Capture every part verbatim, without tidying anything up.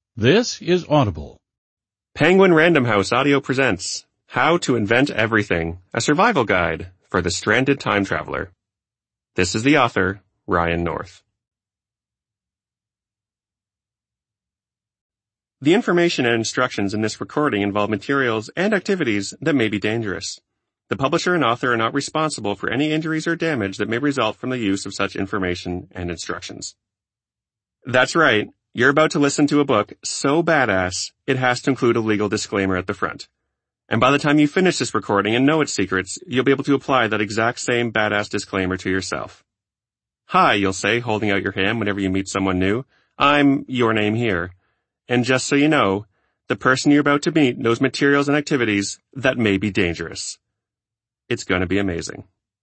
This is Audible. Penguin Random House Audio presents How to Invent Everything, a survival guide for the stranded time traveler. This is the author, Ryan North. The information and instructions in this recording involve materials and activities that may be dangerous. The publisher and author are not responsible for any injuries or damage that may result from the use of such information and instructions. That's right. You're about to listen to a book so badass, it has to include a legal disclaimer at the front. And by the time you finish this recording and know its secrets, you'll be able to apply that exact same badass disclaimer to yourself. Hi, you'll say, holding out your hand whenever you meet someone new. I'm your name here. And just so you know, the person you're about to meet knows materials and activities that may be dangerous. It's going to be amazing.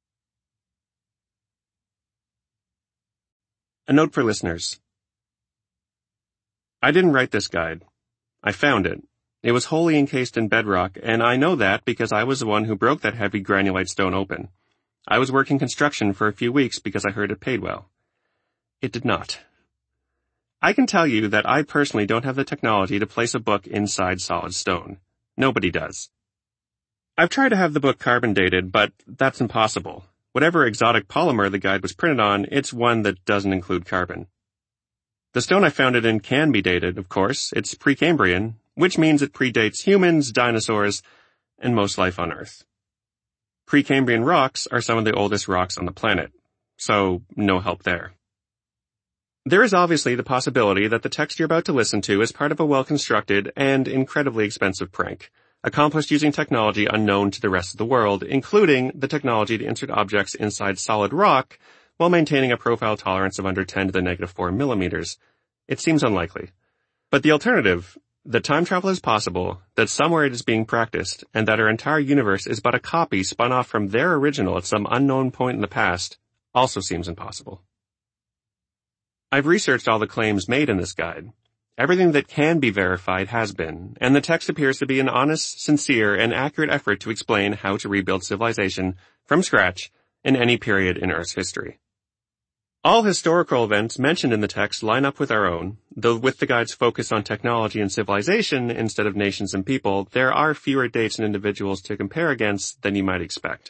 A note for listeners. I didn't write this guide. I found it. It was wholly encased in bedrock, and I know that because I was the one who broke that heavy granulite stone open. I was working construction for a few weeks because I heard it paid well. It did not. I can tell you that I personally don't have the technology to place a book inside solid stone. Nobody does. I've tried to have the book carbon dated, but that's impossible. Whatever exotic polymer the guide was printed on, it's one that doesn't include carbon. The stone I found it in can be dated, of course. It's Precambrian, which means it predates humans, dinosaurs, and most life on Earth. Precambrian rocks are some of the oldest rocks on the planet, so no help there. There is obviously the possibility that the text you're about to listen to is part of a well-constructed and incredibly expensive prank, accomplished using technology unknown to the rest of the world, including the technology to insert objects inside solid rock while maintaining a profile tolerance of under ten to the negative four millimeters. It seems unlikely. But the alternative, that time travel is possible, that somewhere it is being practiced, and that our entire universe is but a copy spun off from their original at some unknown point in the past, also seems impossible. I've researched all the claims made in this guide. Everything that can be verified has been, and the text appears to be an honest, sincere, and accurate effort to explain how to rebuild civilization from scratch in any period in Earth's history. All historical events mentioned in the text line up with our own, though with the guide's focus on technology and civilization instead of nations and people, there are fewer dates and individuals to compare against than you might expect.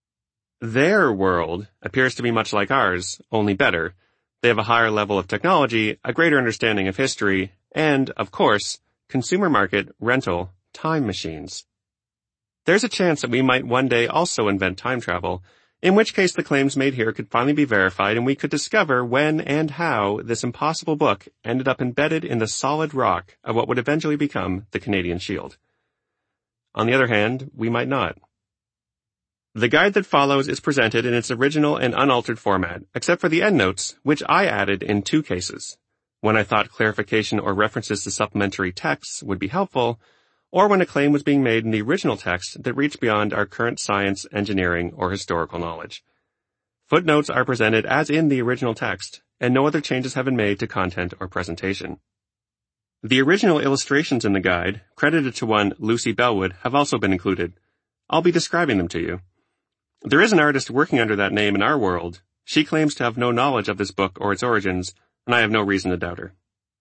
Their world appears to be much like ours, only better. They have a higher level of technology, a greater understanding of history, and, of course, consumer market, rental, time machines. There's a chance that we might one day also invent time travel, in which case the claims made here could finally be verified and we could discover when and how this impossible book ended up embedded in the solid rock of what would eventually become the Canadian Shield. On the other hand, we might not. The guide that follows is presented in its original and unaltered format, except for the endnotes, which I added in two cases. When I thought clarification or references to supplementary texts would be helpful, or when a claim was being made in the original text that reached beyond our current science, engineering, or historical knowledge. Footnotes are presented as in the original text, and no other changes have been made to content or presentation. The original illustrations in the guide, credited to one Lucy Bellwood, have also been included. I'll be describing them to you. There is an artist working under that name in our world. She claims to have no knowledge of this book or its origins, and I have no reason to doubt her.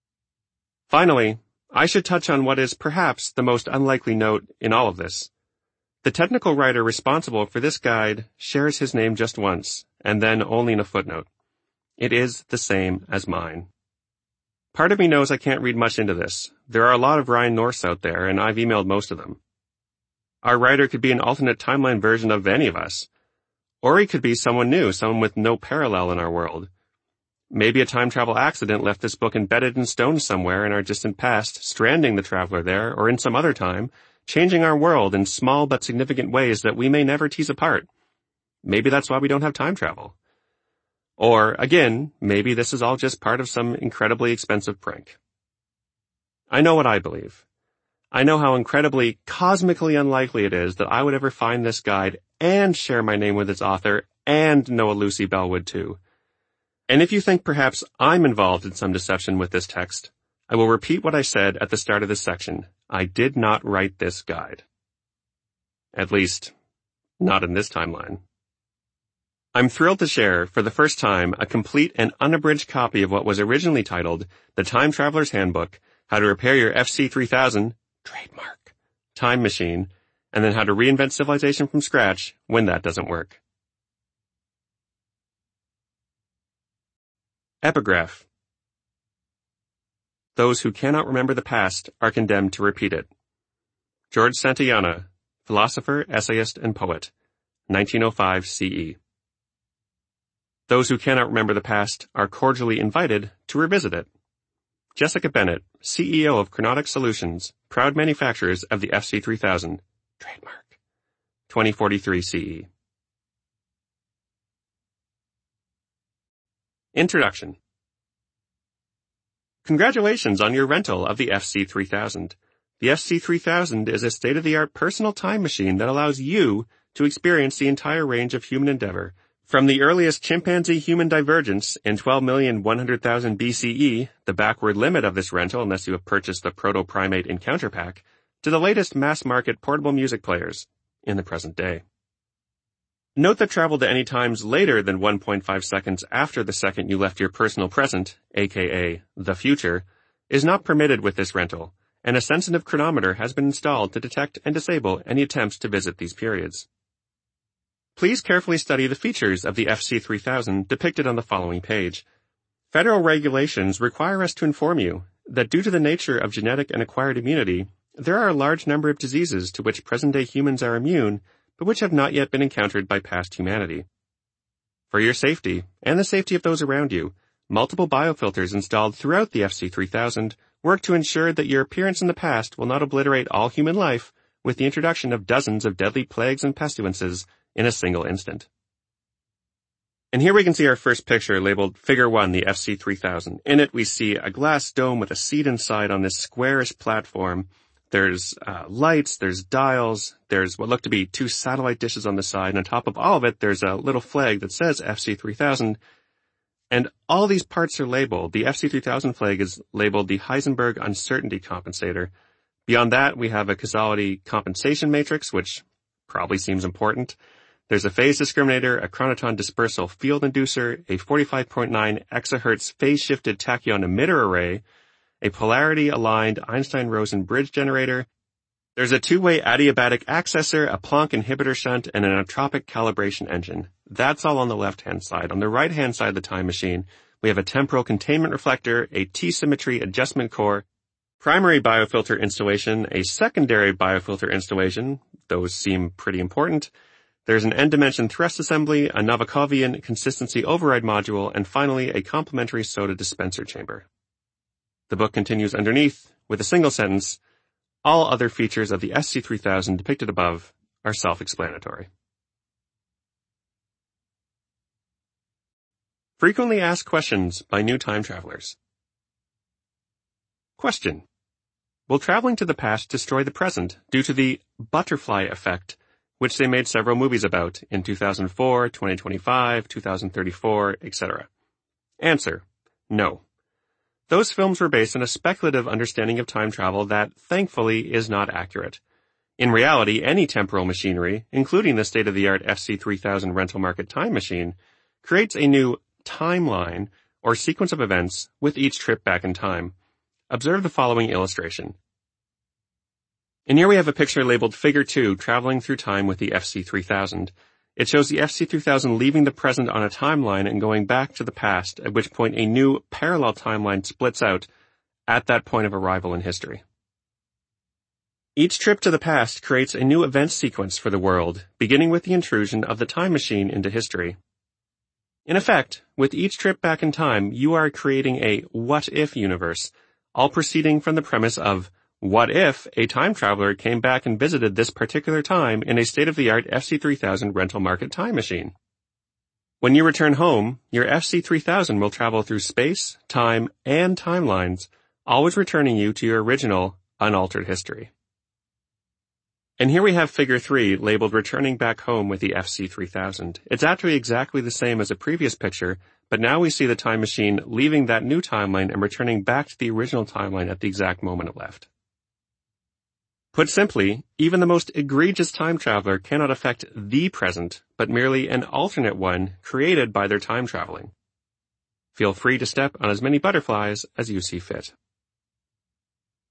Finally, I should touch on what is perhaps the most unlikely note in all of this. The technical writer responsible for this guide shares his name just once, and then only in a footnote. It is the same as mine. Part of me knows I can't read much into this. There are a lot of Ryan Norths out there, and I've emailed most of them. Our writer could be an alternate timeline version of any of us. Or he could be someone new, someone with no parallel in our world. Maybe a time travel accident left this book embedded in stone somewhere in our distant past, stranding the traveler there, or in some other time, changing our world in small but significant ways that we may never tease apart. Maybe that's why we don't have time travel. Or, again, maybe this is all just part of some incredibly expensive prank. I know what I believe. I know how incredibly, cosmically unlikely it is that I would ever find this guide and share my name with its author and know a Lucy Bellwood too. And if you think perhaps I'm involved in some deception with this text, I will repeat what I said at the start of this section. I did not write this guide. At least, not in this timeline. I'm thrilled to share, for the first time, a complete and unabridged copy of what was originally titled The Time Traveler's Handbook, how to repair your F C three thousand, trademark, time machine, and then how to reinvent civilization from scratch when that doesn't work. Epigraph. Those who cannot remember the past are condemned to repeat it. George Santayana, philosopher, essayist, and poet, nineteen oh five C E. Those who cannot remember the past are cordially invited to revisit it. Jessica Bennett, C E O of Chronotic Solutions, proud manufacturers of the F C three thousand, trademark, twenty forty-three C E. Introduction. Congratulations on your rental of the F C three thousand. The F C three thousand is a state-of-the-art personal time machine that allows you to experience the entire range of human endeavor, from the earliest chimpanzee-human divergence in twelve million one hundred thousand B C E, the backward limit of this rental unless you have purchased the Proto-Primate Encounter Pack, to the latest mass-market portable music players in the present day. Note that travel to any times later than one point five seconds after the second you left your personal present, aka the future, is not permitted with this rental, and a sensitive chronometer has been installed to detect and disable any attempts to visit these periods. Please carefully study the features of the F C three thousand depicted on the following page. Federal regulations require us to inform you that due to the nature of genetic and acquired immunity, there are a large number of diseases to which present-day humans are immune, but which have not yet been encountered by past humanity. For your safety, and the safety of those around you, multiple biofilters installed throughout the F C three thousand work to ensure that your appearance in the past will not obliterate all human life with the introduction of dozens of deadly plagues and pestilences in a single instant. And here we can see our first picture labeled Figure one, the F C three thousand. In it we see a glass dome with a seat inside on this squarish platform. There's uh, lights, there's dials, there's what look to be two satellite dishes on the side, and on top of all of it there's a little flag that says F C three thousand. And all these parts are labeled. The F C three thousand flag is labeled the Heisenberg Uncertainty Compensator. Beyond that, we have a causality compensation matrix, which probably seems important. There's a phase discriminator, a chronoton dispersal field inducer, a forty-five point nine exahertz phase-shifted tachyon emitter array, a polarity-aligned Einstein-Rosen bridge generator. There's a two-way adiabatic accessor, a Planck inhibitor shunt, and an entropic calibration engine. That's all on the left-hand side. On the right-hand side of the time machine, we have a temporal containment reflector, a T-symmetry adjustment core, primary biofilter installation, a secondary biofilter installation. Those seem pretty important. There's an N-dimension thrust assembly, a Novakovian consistency override module, and finally a complementary soda dispenser chamber. The book continues underneath with a single sentence. All other features of the F C three thousand depicted above are self-explanatory. Frequently asked questions by new time travelers. Question. Will traveling to the past destroy the present due to the butterfly effect, which they made several movies about in two thousand four, twenty twenty-five, two thousand thirty-four, et cetera? Answer. No. Those films were based on a speculative understanding of time travel that, thankfully, is not accurate. In reality, any temporal machinery, including the state-of-the-art F C three thousand rental market time machine, creates a new timeline or sequence of events with each trip back in time. Observe the following illustration. And here we have a picture labeled Figure two, traveling through time with the F C three thousand. It shows the F C three thousand leaving the present on a timeline and going back to the past, at which point a new parallel timeline splits out at that point of arrival in history. Each trip to the past creates a new event sequence for the world, beginning with the intrusion of the time machine into history. In effect, with each trip back in time, you are creating a what-if universe, all proceeding from the premise of what if a time traveler came back and visited this particular time in a state-of-the-art F C three thousand rental market time machine? When you return home, your F C three thousand will travel through space, time, and timelines, always returning you to your original, unaltered history. And here we have Figure three, labeled Returning Back Home with the F C three thousand. It's actually exactly the same as the previous picture, but now we see the time machine leaving that new timeline and returning back to the original timeline at the exact moment it left. Put simply, even the most egregious time traveler cannot affect the present, but merely an alternate one created by their time traveling. Feel free to step on as many butterflies as you see fit.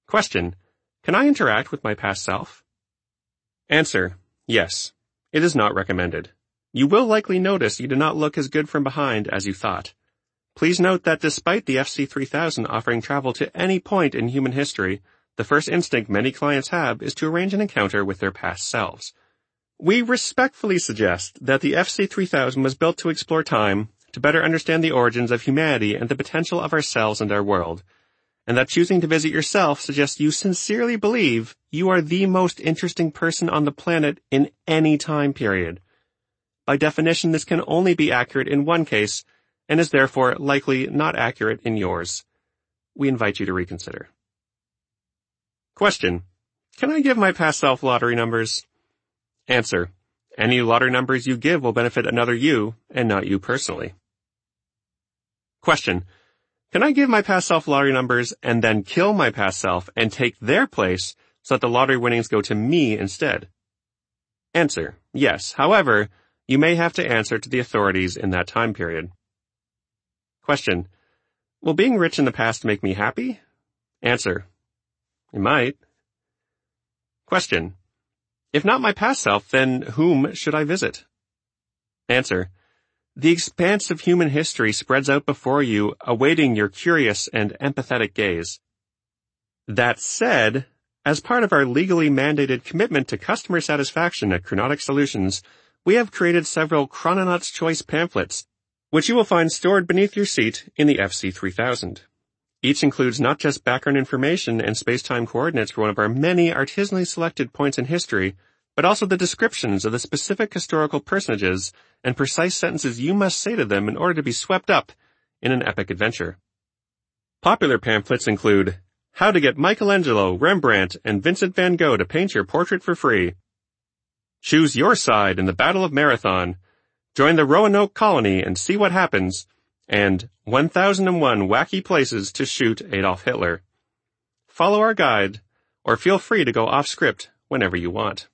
Question: Can I interact with my past self? Answer: Yes. It is not recommended. You will likely notice you do not look as good from behind as you thought. Please note that despite the F C three thousand offering travel to any point in human history, the first instinct many clients have is to arrange an encounter with their past selves. We respectfully suggest that the F C three thousand was built to explore time, to better understand the origins of humanity and the potential of ourselves and our world, and that choosing to visit yourself suggests you sincerely believe you are the most interesting person on the planet in any time period. By definition, this can only be accurate in one case, and is therefore likely not accurate in yours. We invite you to reconsider. Question: Can I give my past self lottery numbers? Answer: Any lottery numbers you give will benefit another you, and not you personally. Question: Can I give my past self lottery numbers and then kill my past self and take their place so that the lottery winnings go to me instead? Answer: Yes. However, you may have to answer to the authorities in that time period. Question: Will being rich in the past make me happy? Answer: It might. Question: If not my past self, then whom should I visit? Answer: The expanse of human history spreads out before you, awaiting your curious and empathetic gaze. That said, as part of our legally mandated commitment to customer satisfaction at Chronotic Solutions, we have created several Chrononauts Choice pamphlets, which you will find stored beneath your seat in the F C three thousand. Each includes not just background information and space-time coordinates for one of our many artisanally selected points in history, but also the descriptions of the specific historical personages and precise sentences you must say to them in order to be swept up in an epic adventure. Popular pamphlets include How to Get Michelangelo, Rembrandt, and Vincent van Gogh to Paint Your Portrait for Free, Choose Your Side in the Battle of Marathon, Join the Roanoke Colony and See What Happens, and one thousand one Wacky Places to Shoot Adolf Hitler. Follow our guide, or feel free to go off script whenever you want.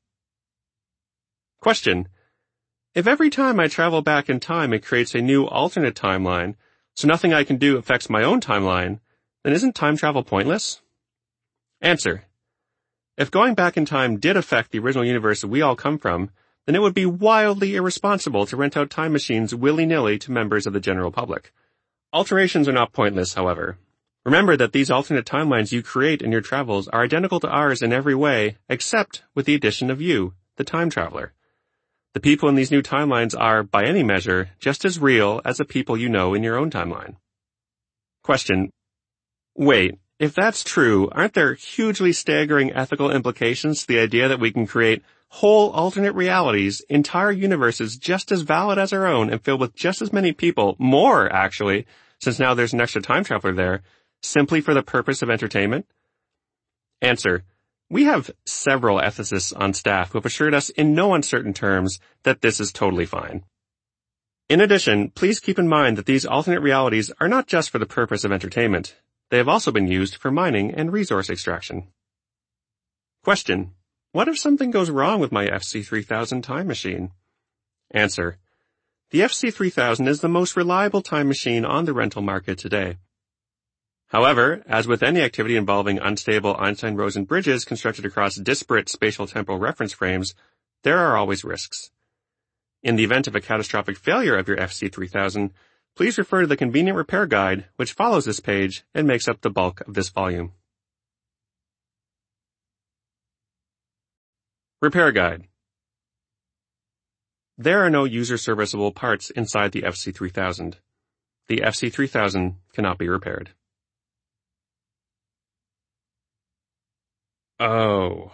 Question: If every time I travel back in time it creates a new alternate timeline, so nothing I can do affects my own timeline, then isn't time travel pointless? Answer: If going back in time did affect the original universe we all come from, then it would be wildly irresponsible to rent out time machines willy-nilly to members of the general public. Alterations are not pointless, however. Remember that these alternate timelines you create in your travels are identical to ours in every way, except with the addition of you, the time traveler. The people in these new timelines are, by any measure, just as real as the people you know in your own timeline. Question: Wait, if that's true, aren't there hugely staggering ethical implications to the idea that we can create whole alternate realities, entire universes just as valid as our own and filled with just as many people, more actually, since now there's an extra time traveler there, simply for the purpose of entertainment? Answer: We have several ethicists on staff who have assured us in no uncertain terms that this is totally fine. In addition, please keep in mind that these alternate realities are not just for the purpose of entertainment. They have also been used for mining and resource extraction. Question: What if something goes wrong with my F C three thousand time machine? Answer: The F C three thousand is the most reliable time machine on the rental market today. However, as with any activity involving unstable Einstein-Rosen bridges constructed across disparate spatial-temporal reference frames, there are always risks. In the event of a catastrophic failure of your F C three thousand, please refer to the convenient repair guide, which follows this page and makes up the bulk of this volume. Repair Guide. There are no user-serviceable parts inside the F C three thousand. The F C three thousand cannot be repaired. Oh.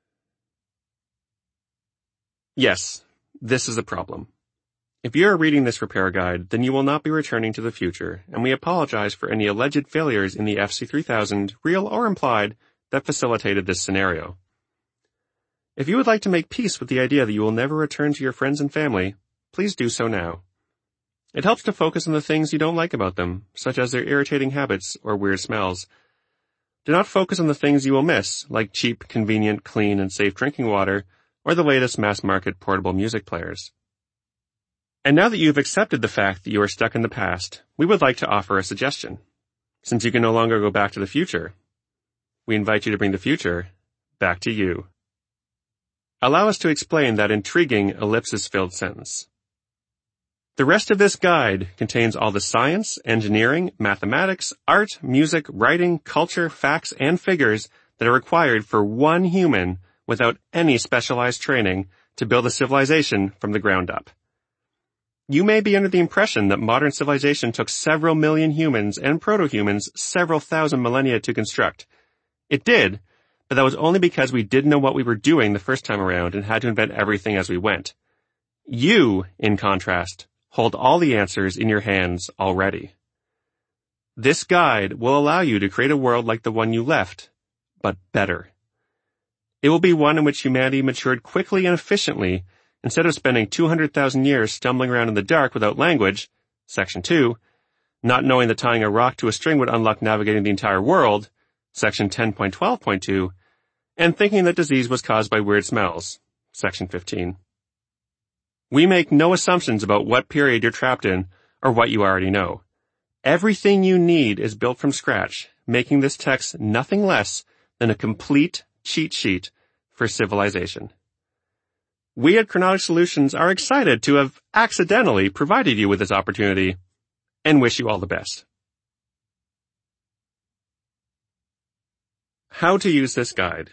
Yes, this is a problem. If you are reading this repair guide, then you will not be returning to the future, and we apologize for any alleged failures in the F C three thousand, real or implied, that facilitated this scenario. If you would like to make peace with the idea that you will never return to your friends and family, please do so now. It helps to focus on the things you don't like about them, such as their irritating habits or weird smells. Do not focus on the things you will miss, like cheap, convenient, clean, and safe drinking water, or the latest mass-market portable music players. And now that you have accepted the fact that you are stuck in the past, we would like to offer a suggestion. Since you can no longer go back to the future, we invite you to bring the future back to you. Allow us to explain that intriguing ellipsis-filled sentence. The rest of this guide contains all the science, engineering, mathematics, art, music, writing, culture, facts, and figures that are required for one human without any specialized training to build a civilization from the ground up. You may be under the impression that modern civilization took several million humans and proto-humans several thousand millennia to construct. It did, but that was only because we didn't know what we were doing the first time around and had to invent everything as we went. You, in contrast, hold all the answers in your hands already. This guide will allow you to create a world like the one you left, but better. It will be one in which humanity matured quickly and efficiently instead of spending two hundred thousand years stumbling around in the dark without language, Section two, not knowing that tying a rock to a string would unlock navigating the entire world, Section ten point twelve point two, and thinking that disease was caused by weird smells, Section fifteen. We make no assumptions about what period you're trapped in or what you already know. Everything you need is built from scratch, making this text nothing less than a complete cheat sheet for civilization. We at Chronotic Solutions are excited to have accidentally provided you with this opportunity and wish you all the best. How to use this guide.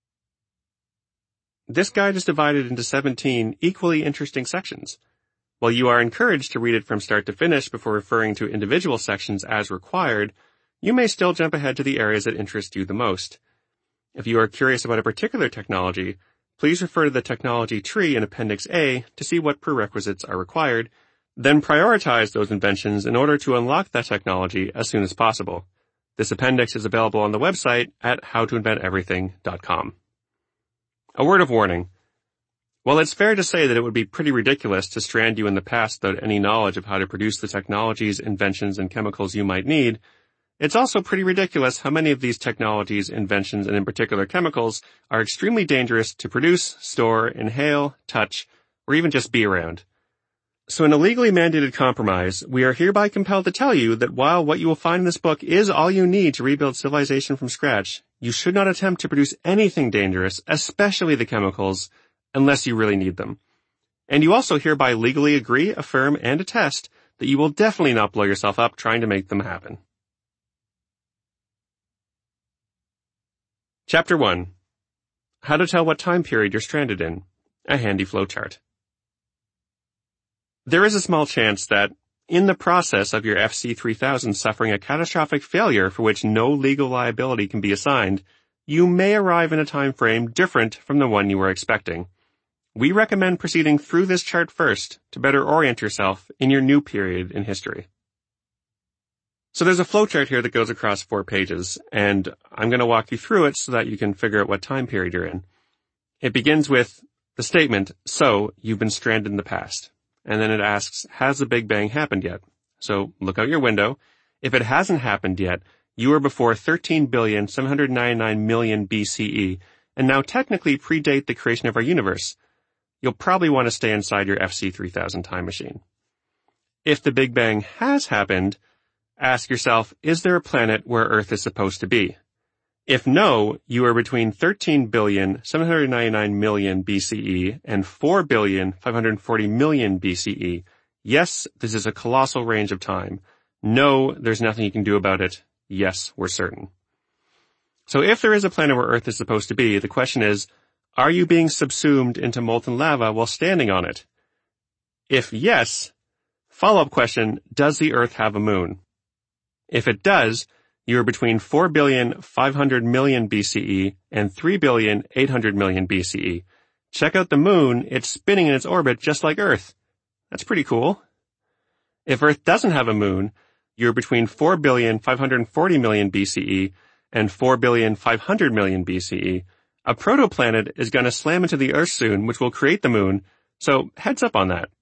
This guide is divided into seventeen equally interesting sections. While you are encouraged to read it from start to finish before referring to individual sections as required, you may still jump ahead to the areas that interest you the most. If you are curious about a particular technology, please refer to the technology tree in Appendix A to see what prerequisites are required, then prioritize those inventions in order to unlock that technology as soon as possible. This appendix is available on the website at how to invent everything dot com. A word of warning. While it's fair to say that it would be pretty ridiculous to strand you in the past without any knowledge of how to produce the technologies, inventions, and chemicals you might need, it's also pretty ridiculous how many of these technologies, inventions, and in particular chemicals are extremely dangerous to produce, store, inhale, touch, or even just be around. So in a legally mandated compromise, we are hereby compelled to tell you that while what you will find in this book is all you need to rebuild civilization from scratch, you should not attempt to produce anything dangerous, especially the chemicals, unless you really need them. And you also hereby legally agree, affirm, and attest that you will definitely not blow yourself up trying to make them happen. Chapter one. How to tell what time period you're stranded in. A handy flowchart. There is a small chance that, in the process of your F C three thousand suffering a catastrophic failure for which no legal liability can be assigned, you may arrive in a time frame different from the one you were expecting. We recommend proceeding through this chart first to better orient yourself in your new period in history. So there's a flowchart here that goes across four pages, and I'm going to walk you through it so that you can figure out what time period you're in. It begins with the statement, so you've been stranded in the past. And then it asks, has the Big Bang happened yet? So look out your window. If it hasn't happened yet, you are before thirteen billion seven hundred ninety-nine million B C E, and now technically predate the creation of our universe. You'll probably want to stay inside your F C three thousand time machine. If the Big Bang has happened, ask yourself, is there a planet where Earth is supposed to be? If no, you are between thirteen billion seven hundred ninety-nine million B C E and four billion five hundred forty million B C E. Yes, this is a colossal range of time. No, there's nothing you can do about it. Yes, we're certain. So if there is a planet where Earth is supposed to be, the question is, are you being subsumed into molten lava while standing on it? If yes, follow-up question, does the Earth have a moon? If it does, you are between four billion five hundred million B C E and three billion eight hundred million B C E. Check out the moon, it's spinning in its orbit just like Earth. That's pretty cool. If Earth doesn't have a moon, you're between four billion five hundred forty million B C E and four billion five hundred million B C E. A protoplanet is going to slam into the Earth soon, which will create the moon, so heads up on that.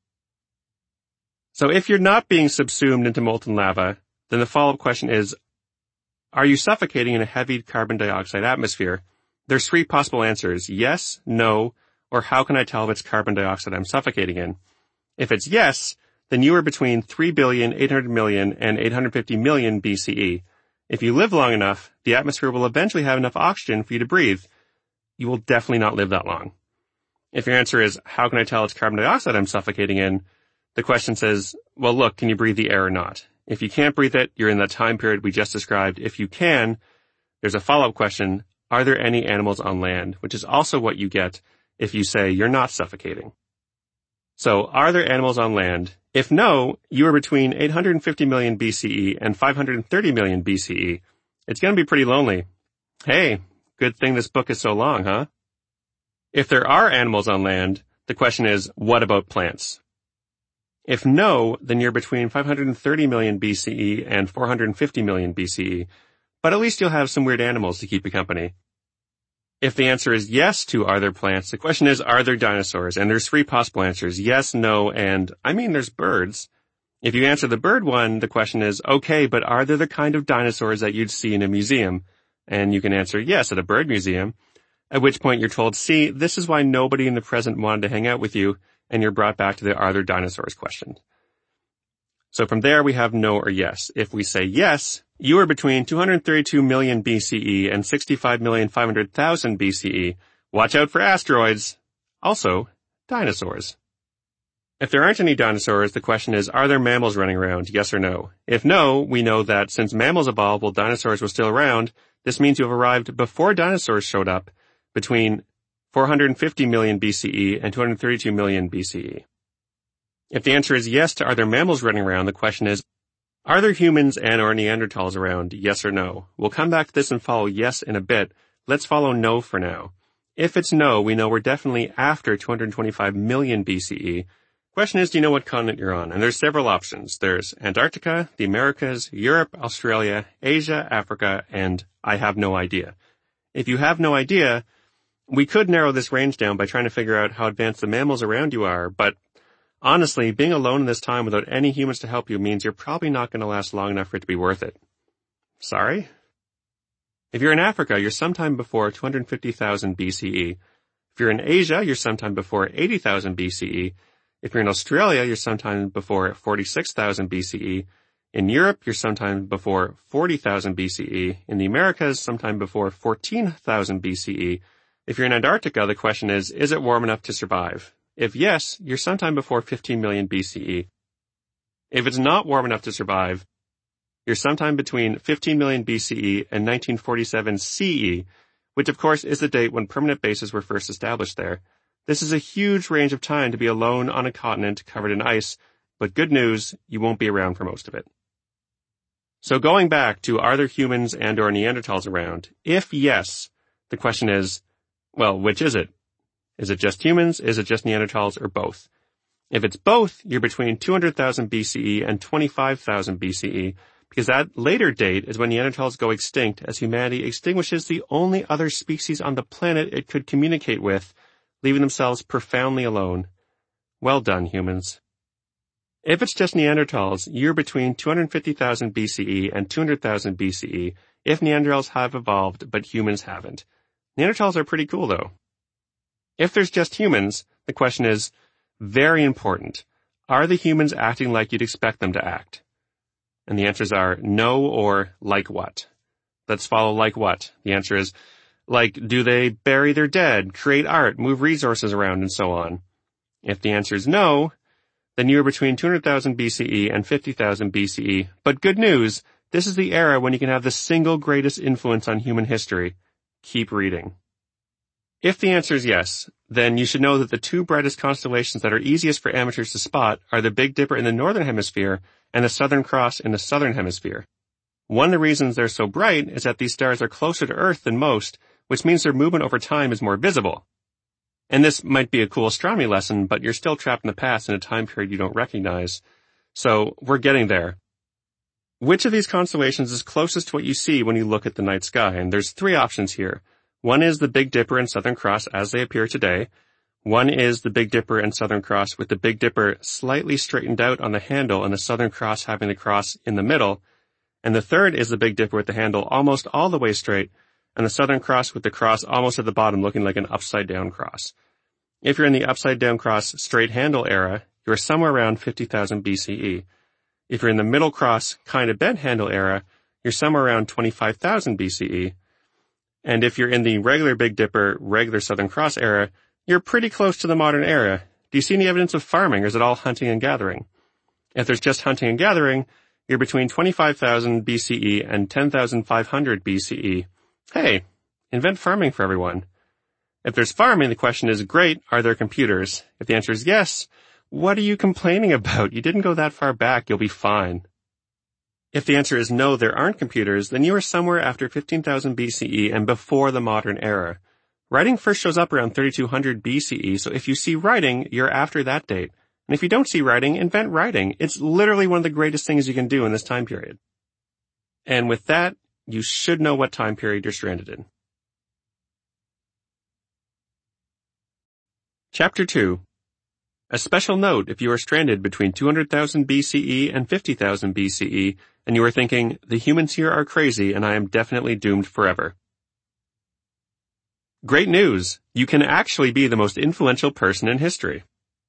So if you're not being subsumed into molten lava, then the follow-up question is, are you suffocating in a heavy carbon dioxide atmosphere? There's three possible answers, yes, no, or how can I tell if it's carbon dioxide I'm suffocating in? If it's yes, then you are between three billion eight hundred million and eight hundred fifty million B C E. If you live long enough, the atmosphere will eventually have enough oxygen for you to breathe. You will definitely not live that long. If your answer is, how can I tell it's carbon dioxide I'm suffocating in? The question says, well, look, can you breathe the air or not? If you can't breathe it, you're in that time period we just described. If you can, there's a follow-up question, are there any animals on land? Which is also what you get if you say you're not suffocating. So, are there animals on land? If no, you are between eight hundred fifty million B C E and five hundred thirty million B C E. It's going to be pretty lonely. Hey, good thing this book is so long, huh? If there are animals on land, the question is, what about plants? If no, then you're between five hundred thirty million B C E and four hundred fifty million B C E. But at least you'll have some weird animals to keep you company. If the answer is yes to are there plants, the question is, are there dinosaurs? And there's three possible answers, yes, no, and I mean there's birds. If you answer the bird one, the question is, okay, but are there the kind of dinosaurs that you'd see in a museum? And you can answer yes at a bird museum, at which point you're told, see, this is why nobody in the present wanted to hang out with you, and you're brought back to the are there dinosaurs question. So from there we have no or yes. If we say yes, you are between two hundred thirty-two million B C E and sixty-five million five hundred thousand B C E. Watch out for asteroids. Also, dinosaurs. If there aren't any dinosaurs, the question is, are there mammals running around, yes or no? If no, we know that since mammals evolved while dinosaurs were still around, this means you have arrived before dinosaurs showed up, between four hundred fifty million B C E and two hundred thirty-two million B C E. If the answer is yes to are there mammals running around, the question is, are there humans and or Neanderthals around, yes or no? We'll come back to this and follow yes in a bit. Let's follow no for now. If it's no, we know we're definitely after two hundred twenty-five million B C E. Question is, do you know what continent you're on? And there's several options. There's Antarctica, the Americas, Europe, Australia, Asia, Africa, and I have no idea. If you have no idea, we could narrow this range down by trying to figure out how advanced the mammals around you are, but honestly, being alone in this time without any humans to help you means you're probably not going to last long enough for it to be worth it. Sorry? If you're in Africa, you're sometime before two hundred fifty thousand B C E. If you're in Asia, you're sometime before eighty thousand B C E. If you're in Australia, you're sometime before forty-six thousand B C E. In Europe, you're sometime before forty thousand B C E. In the Americas, sometime before fourteen thousand B C E. If you're in Antarctica, the question is, is it warm enough to survive? If yes, you're sometime before fifteen million B C E. If it's not warm enough to survive, you're sometime between fifteen million B C E and nineteen forty-seven C E, which of course is the date when permanent bases were first established there. This is a huge range of time to be alone on a continent covered in ice, but good news, you won't be around for most of it. So going back to are there humans and or Neanderthals around? If yes, the question is, well, which is it? Is it just humans? Is it just Neanderthals, or both? If it's both, you're between two hundred thousand B C E and twenty-five thousand B C E, because that later date is when Neanderthals go extinct as humanity extinguishes the only other species on the planet it could communicate with, leaving themselves profoundly alone. Well done, humans. If it's just Neanderthals, you're between two hundred fifty thousand B C E and two hundred thousand B C E, if Neanderthals have evolved but humans haven't. Neanderthals are pretty cool, though. If there's just humans, the question is, very important, are the humans acting like you'd expect them to act? And the answers are no or like what. Let's follow like what. The answer is, like, do they bury their dead, create art, move resources around, and so on? If the answer is no, then you're between two hundred thousand B C E and fifty thousand B C E. But good news, this is the era when you can have the single greatest influence on human history. Keep reading. If the answer is yes, then you should know that the two brightest constellations that are easiest for amateurs to spot are the Big Dipper in the northern hemisphere and the Southern Cross in the southern hemisphere. One of the reasons they're so bright is that these stars are closer to Earth than most, which means their movement over time is more visible. And this might be a cool astronomy lesson, but you're still trapped in the past in a time period you don't recognize. So we're getting there. Which of these constellations is closest to what you see when you look at the night sky? And there's three options here. One is the Big Dipper and Southern Cross as they appear today. One is the Big Dipper and Southern Cross with the Big Dipper slightly straightened out on the handle and the Southern Cross having the cross in the middle. And the third is the Big Dipper with the handle almost all the way straight and the Southern Cross with the cross almost at the bottom looking like an upside down cross. If you're in the upside down cross straight handle era, you're somewhere around fifty thousand B C E. If you're in the middle cross kind of bent handle era, you're somewhere around twenty-five thousand B C E. And if you're in the regular Big Dipper, regular Southern Cross era, you're pretty close to the modern era. Do you see any evidence of farming, or is it all hunting and gathering? If there's just hunting and gathering, you're between twenty-five thousand B C E and ten thousand five hundred B C E. Hey, invent farming for everyone. If there's farming, the question is, great, are there computers? If the answer is yes, what are you complaining about? You didn't go that far back, you'll be fine. If the answer is no, there aren't computers, then you are somewhere after fifteen thousand B C E and before the modern era. Writing first shows up around thirty-two hundred B C E, so if you see writing, you're after that date. And if you don't see writing, invent writing. It's literally one of the greatest things you can do in this time period. And with that, you should know what time period you're stranded in. Chapter two. A special note if you are stranded between two hundred thousand B C E and fifty thousand B C E, and you are thinking, the humans here are crazy and I am definitely doomed forever. Great news! You can actually be the most influential person in history.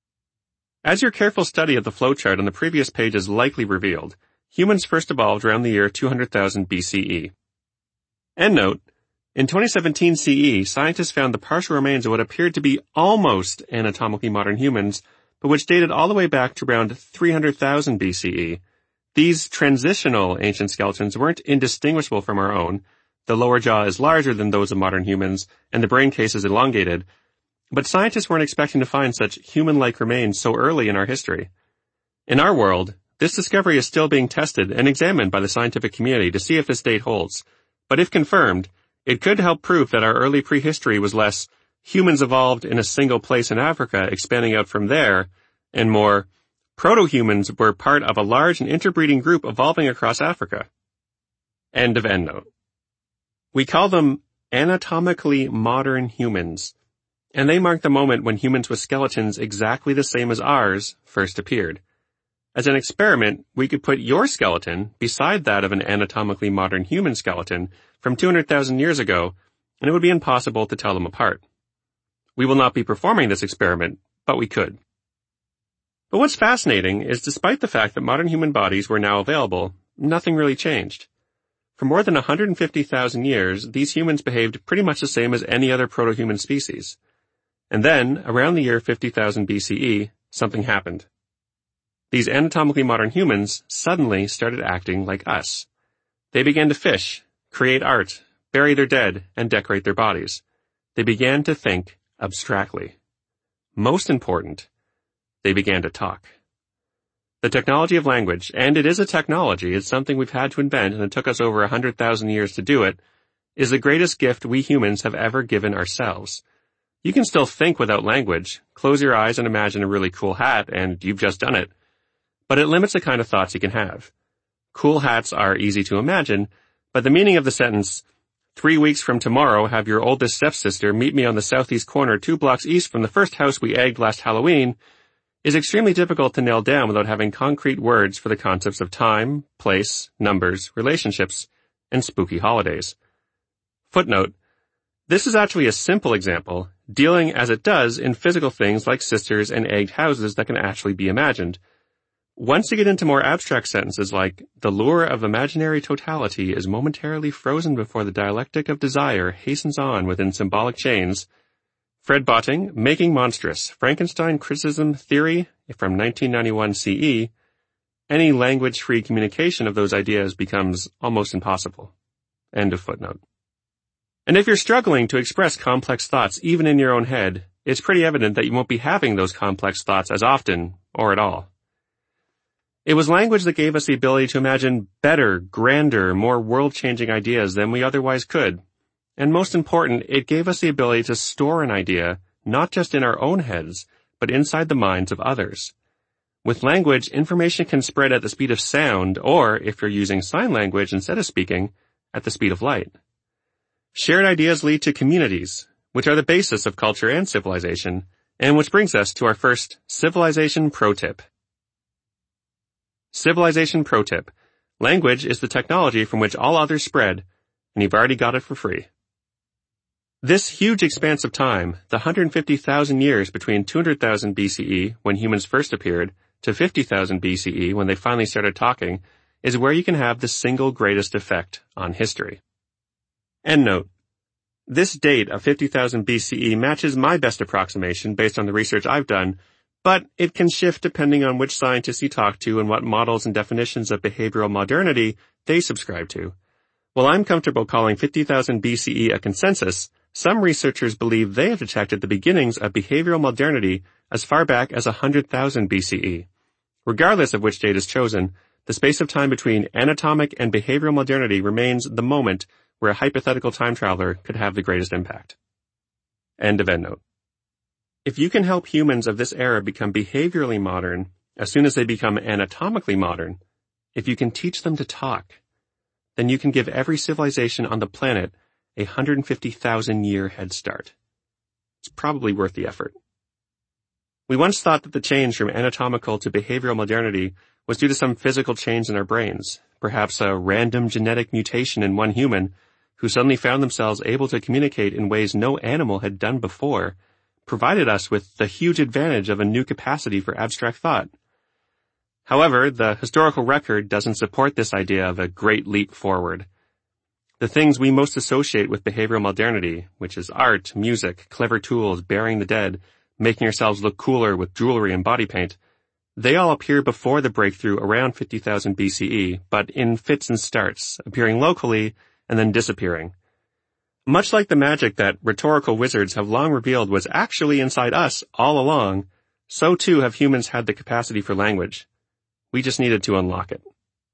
As your careful study of the flowchart on the previous page has likely revealed, humans first evolved around the year two hundred thousand B C E. Endnote: in twenty seventeen C E, scientists found the partial remains of what appeared to be almost anatomically modern humans, but which dated all the way back to around three hundred thousand B C E. These transitional ancient skeletons weren't indistinguishable from our own. The lower jaw is larger than those of modern humans, and the brain case is elongated. But scientists weren't expecting to find such human-like remains so early in our history. In our world, this discovery is still being tested and examined by the scientific community to see if this date holds. But if confirmed, it could help prove that our early prehistory was less humans evolved in a single place in Africa expanding out from there, and more proto-humans were part of a large and interbreeding group evolving across Africa. End of endnote. We call them anatomically modern humans, and they mark the moment when humans with skeletons exactly the same as ours first appeared. As an experiment, we could put your skeleton beside that of an anatomically modern human skeleton from two hundred thousand years ago, and it would be impossible to tell them apart. We will not be performing this experiment, but we could. But what's fascinating is despite the fact that modern human bodies were now available, nothing really changed. For more than one hundred fifty thousand years, these humans behaved pretty much the same as any other proto-human species. And then, around the year fifty thousand B C E, something happened. These anatomically modern humans suddenly started acting like us. They began to fish, create art, bury their dead, and decorate their bodies. They began to think abstractly. Most important, they began to talk. The technology of language, and it is a technology, it's something we've had to invent and it took us over one hundred thousand years to do it, is the greatest gift we humans have ever given ourselves. You can still think without language. Close your eyes and imagine a really cool hat, and you've just done it. But it limits the kind of thoughts you can have. Cool hats are easy to imagine, but the meaning of the sentence, three weeks from tomorrow have your oldest stepsister meet me on the southeast corner two blocks east from the first house we egged last Halloween, is extremely difficult to nail down without having concrete words for the concepts of time, place, numbers, relationships, and spooky holidays. Footnote: this is actually a simple example, dealing as it does in physical things like sisters and egged houses that can actually be imagined. Once you get into more abstract sentences like, the lure of imaginary totality is momentarily frozen before the dialectic of desire hastens on within symbolic chains, Fred Botting, Making Monstrous, Frankenstein Criticism Theory from nineteen ninety-one C E, any language-free communication of those ideas becomes almost impossible. End of footnote. And if you're struggling to express complex thoughts even in your own head, it's pretty evident that you won't be having those complex thoughts as often, or at all. It was language that gave us the ability to imagine better, grander, more world-changing ideas than we otherwise could. And most important, it gave us the ability to store an idea, not just in our own heads, but inside the minds of others. With language, information can spread at the speed of sound, or, if you're using sign language instead of speaking, at the speed of light. Shared ideas lead to communities, which are the basis of culture and civilization, and which brings us to our first Civilization Pro Tip. Civilization Pro Tip. Language is the technology from which all others spread, and you've already got it for free. This huge expanse of time, the one hundred fifty thousand years between two hundred thousand B C E, when humans first appeared, to fifty thousand B C E, when they finally started talking, is where you can have the single greatest effect on history. Endnote. This date of fifty thousand B C E matches my best approximation based on the research I've done, but it can shift depending on which scientists you talk to and what models and definitions of behavioral modernity they subscribe to. While I'm comfortable calling fifty thousand B C E a consensus, some researchers believe they have detected the beginnings of behavioral modernity as far back as one hundred thousand B C E. Regardless of which date is chosen, the space of time between anatomic and behavioral modernity remains the moment where a hypothetical time traveler could have the greatest impact. End of endnote. If you can help humans of this era become behaviorally modern as soon as they become anatomically modern, if you can teach them to talk, then you can give every civilization on the planet a one hundred fifty thousand year head start. It's probably worth the effort. We once thought that the change from anatomical to behavioral modernity was due to some physical change in our brains, perhaps a random genetic mutation in one human who suddenly found themselves able to communicate in ways no animal had done before, provided us with the huge advantage of a new capacity for abstract thought. However, the historical record doesn't support this idea of a great leap forward. The things we most associate with behavioral modernity, which is art, music, clever tools, burying the dead, making yourselves look cooler with jewelry and body paint, they all appear before the breakthrough around fifty thousand B C E, but in fits and starts, appearing locally and then disappearing. Much like the magic that rhetorical wizards have long revealed was actually inside us all along, so too have humans had the capacity for language. We just needed to unlock it.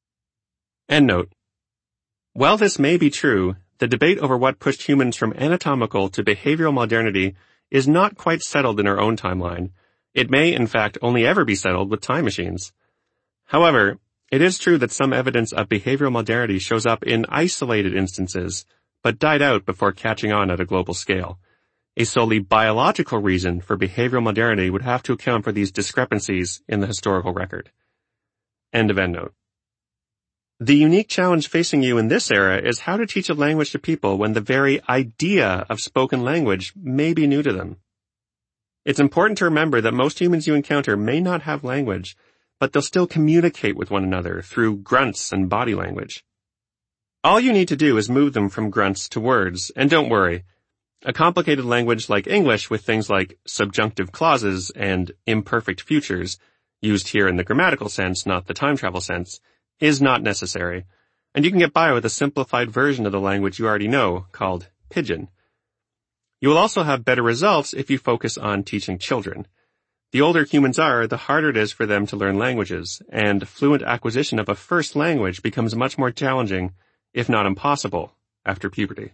Endnote. While this may be true, the debate over what pushed humans from anatomical to behavioral modernity is not quite settled in our own timeline. It may, in fact, only ever be settled with time machines. However, it is true that some evidence of behavioral modernity shows up in isolated instances, but died out before catching on at a global scale. A solely biological reason for behavioral modernity would have to account for these discrepancies in the historical record. End of endnote. The unique challenge facing you in this era is how to teach a language to people when the very idea of spoken language may be new to them. It's important to remember that most humans you encounter may not have language, but they'll still communicate with one another through grunts and body language. All you need to do is move them from grunts to words, and don't worry. A complicated language like English with things like subjunctive clauses and imperfect futures, used here in the grammatical sense, not the time travel sense, is not necessary, and you can get by with a simplified version of the language you already know, called Pidgin. You will also have better results if you focus on teaching children. The older humans are, the harder it is for them to learn languages, and fluent acquisition of a first language becomes much more challenging, if not impossible, after puberty.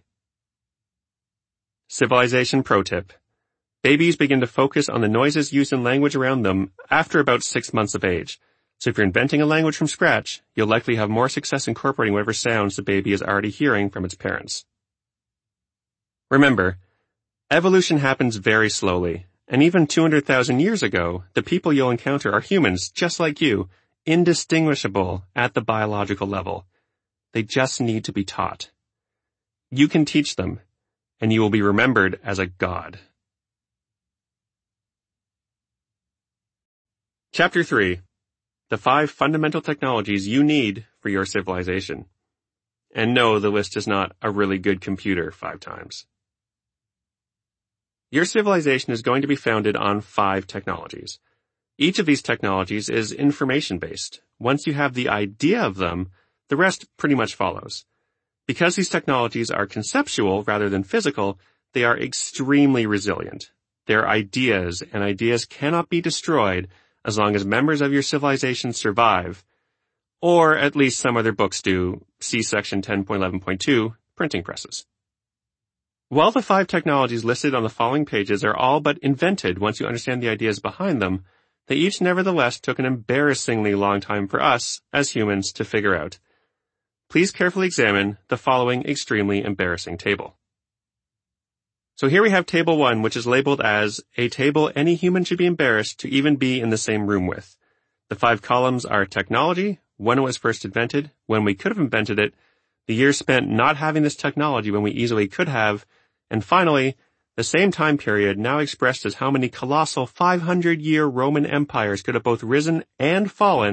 Civilization pro tip. Babies begin to focus on the noises used in language around them after about six months of age. So if you're inventing a language from scratch, you'll likely have more success incorporating whatever sounds the baby is already hearing from its parents. Remember, evolution happens very slowly, and even two hundred thousand years ago, the people you'll encounter are humans just like you, indistinguishable at the biological level. They just need to be taught. You can teach them, and you will be remembered as a god. Chapter three. The five fundamental technologies you need for your civilization. And no, the list is not a really good computer five times. Your civilization is going to be founded on five technologies. Each of these technologies is information-based. Once you have the idea of them, the rest pretty much follows. Because these technologies are conceptual rather than physical, they are extremely resilient. They're ideas, and ideas cannot be destroyed as long as members of your civilization survive, or at least some other books do, see section ten point eleven point two, printing presses. While the five technologies listed on the following pages are all but invented once you understand the ideas behind them, they each nevertheless took an embarrassingly long time for us, as humans, to figure out. Please carefully examine the following extremely embarrassing table. So here we have table one, which is labeled as a table any human should be embarrassed to even be in the same room with. The five columns are technology, when it was first invented, when we could have invented it, the years spent not having this technology when we easily could have, and finally, the same time period now expressed as how many colossal five hundred year Roman empires could have both risen and fallen